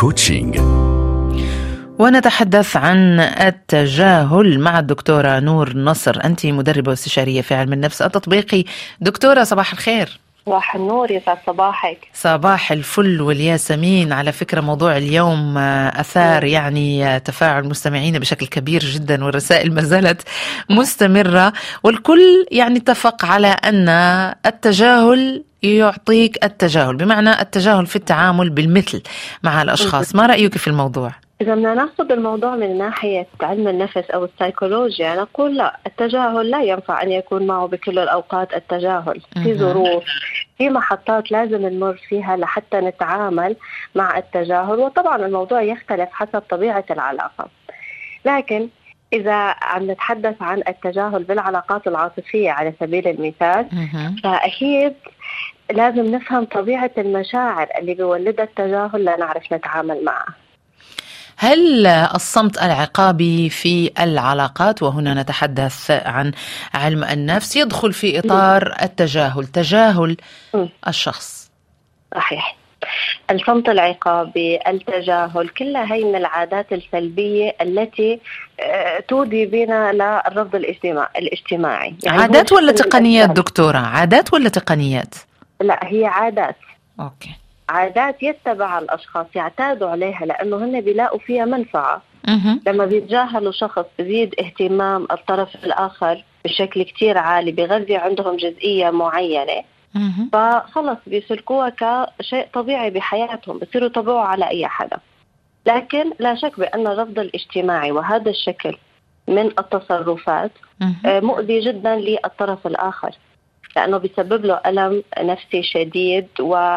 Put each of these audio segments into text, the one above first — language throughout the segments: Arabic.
كوتشينج. ونتحدث عن التجاهل مع الدكتورة نور نصر. أنت مدربة واستشارية في علم النفس التطبيقي. دكتورة صباح الخير. صباح النور، يسعد صباحك. صباح الفل والياسمين. على فكرة موضوع اليوم أثار يعني تفاعل مستمعين بشكل كبير جدا، والرسائل ما زالت مستمرة، والكل يعني اتفق على أن التجاهل يعطيك التجاهل، بمعنى التجاهل في التعامل بالمثل مع الأشخاص. ما رأيك في الموضوع؟ إذا بدنا ناخذ الموضوع من ناحية علم النفس أو السيكولوجيا، نقول لا، التجاهل لا ينفع أن يكون معه بكل الأوقات. التجاهل في ظروف، في محطات لازم نمر فيها لحتى نتعامل مع التجاهل، وطبعا الموضوع يختلف حسب طبيعة العلاقة. لكن إذا عم نتحدث عن التجاهل بالعلاقات العاطفية على سبيل المثال، فأكيد لازم نفهم طبيعة المشاعر اللي بيولدها التجاهل لنعرف نتعامل معها. هل الصمت العقابي في العلاقات، وهنا نتحدث عن علم النفس، يدخل في إطار التجاهل، تجاهل الشخص؟ صحيح. الصمت العقابي، التجاهل، كلها هي من العادات السلبية التي تودي بنا للرفض الاجتماعي. يعني عادات ولا تقنيات دكتورة؟ عادات ولا تقنيات؟ لا، هي عادات. أوكي. عادات يتبع الأشخاص يعتادوا عليها لأنه هن بيلاقوا فيها منفعة. لما بيتجاهلوا شخص بيزيد اهتمام الطرف الآخر بشكل كتير عالي، بيغذي عندهم جزئية معينة، فخلص بيسلكوها كشيء طبيعي بحياتهم، بيصيروا يطبقوا على أي حدا. لكن لا شك بأن الرفض الاجتماعي وهذا الشكل من التصرفات مؤذي جدا للطرف الآخر، لأنه بيسبب له ألم نفسي شديد.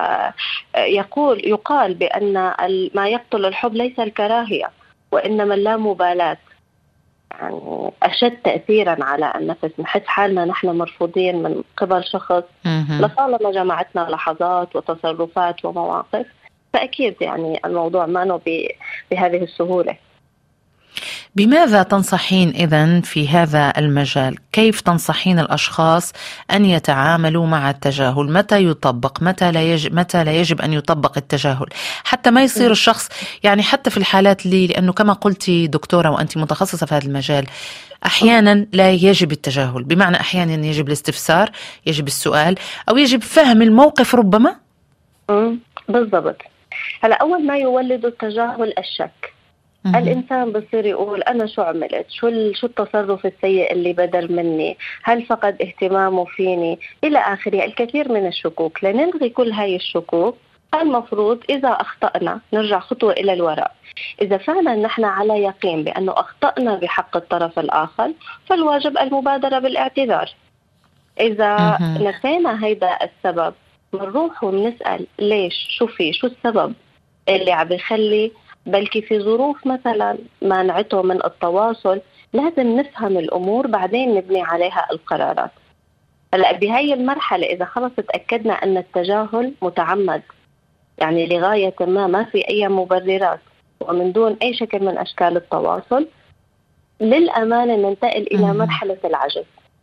ويقال بأن ما يقتل الحب ليس الكراهية وإنما اللامبالاة، يعني أشد تأثيرا على النفس. نحس حالنا نحن مرفوضين من قبل شخص لطالما جمعتنا لحظات وتصرفات ومواقف، فأكيد يعني الموضوع ما بهذه السهولة. بماذا تنصحين إذن في هذا المجال؟ كيف تنصحين الأشخاص أن يتعاملوا مع التجاهل؟ متى يطبق؟ متى لا يجب أن يطبق التجاهل؟ حتى ما يصير الشخص يعني حتى في الحالات لأنه كما قلتي دكتورة وأنت متخصصة في هذا المجال، أحيانا لا يجب التجاهل، بمعنى أحيانا يجب الاستفسار، يجب السؤال، أو يجب فهم الموقف ربما. بالضبط. هلا أول ما يولد التجاهل الشك. الإنسان بصير يقول أنا شو عملت، شو التصرف السيء اللي بدر مني، هل فقد اهتمامه فيني، إلى آخره. الكثير من الشكوك. لنلغي كل هاي الشكوك المفروض إذا أخطأنا نرجع خطوة إلى الوراء. إذا فعلا نحن على يقين بأنه أخطأنا بحق الطرف الآخر، فالواجب المبادرة بالاعتذار. إذا نسينا هيدا السبب، بنروح ونسأل ليش، شو السبب اللي عم يخلي، بلكي في ظروف مثلا مانعته من التواصل. لازم نفهم الأمور بعدين نبني عليها القرارات. هلا بهاي المرحلة إذا خلص تأكدنا أن التجاهل متعمد، يعني لغاية ما في أي مبررات ومن دون أي شكل من أشكال التواصل، للأمانة ننتقل إلى مرحلة العجز.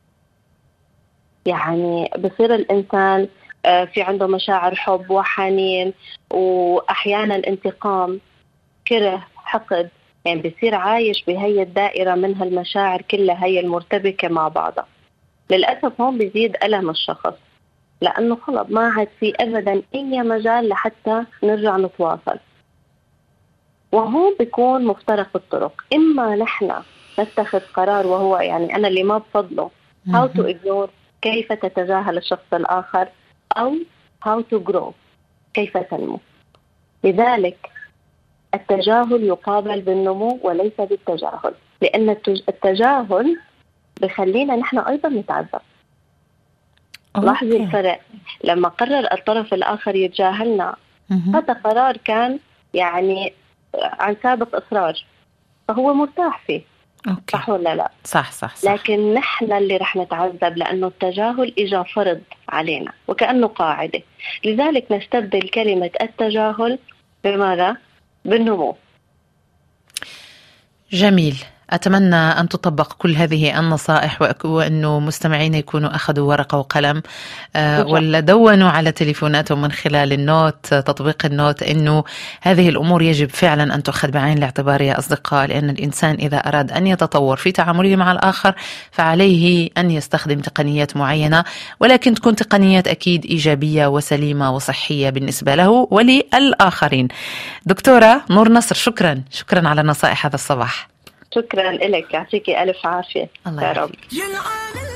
يعني بصير الإنسان في عنده مشاعر حب وحنين وأحيانا انتقام، كره، حقد، يعني بيصير عايش بهي الدائرة من هالمشاعر كلها هي المرتبكة مع بعضها. للأسف هون بيزيد ألم الشخص، لأنه خلص ما عاد في أبدا أي مجال لحتى نرجع نتواصل. وهون بيكون مفترق الطرق. إما نحن نتخذ قرار، وهو يعني أنا اللي ما بفضله how to ignore، كيف تتجاهل الشخص الآخر، أو how to grow، كيف تنمو. لذلك التجاهل يقابل بالنمو وليس بالتجاهل، لأن التجاهل بخلينا نحن أيضا نتعذب. لاحظي الفرق. لما قرر الطرف الآخر يتجاهلنا، هذا قرار كان يعني عن سابق إصرار، فهو مرتاح فيه. صح ولا لا؟ صح. لكن نحن اللي رح نتعذب لأنه التجاهل إجا فرض علينا وكأنه قاعدة. لذلك نستبدل كلمة التجاهل بماذا؟ بالنمو. جميل. أتمنى أن تطبق كل هذه النصائح، وأنه مستمعين يكونوا أخذوا ورقة وقلم ولا دونوا على تليفوناتهم من خلال النوت، تطبيق النوت، أنه هذه الأمور يجب فعلا أن تؤخذ بعين الاعتبار يا أصدقاء، لأن الإنسان إذا أراد أن يتطور في تعامله مع الآخر فعليه أن يستخدم تقنيات معينة، ولكن تكون تقنيات أكيد إيجابية وسليمة وصحية بالنسبة له وللآخرين. دكتورة نور نصر، شكرا على نصائح هذا الصباح. شكرا لك، يعطيكي ألف عافية. الله يعافيك.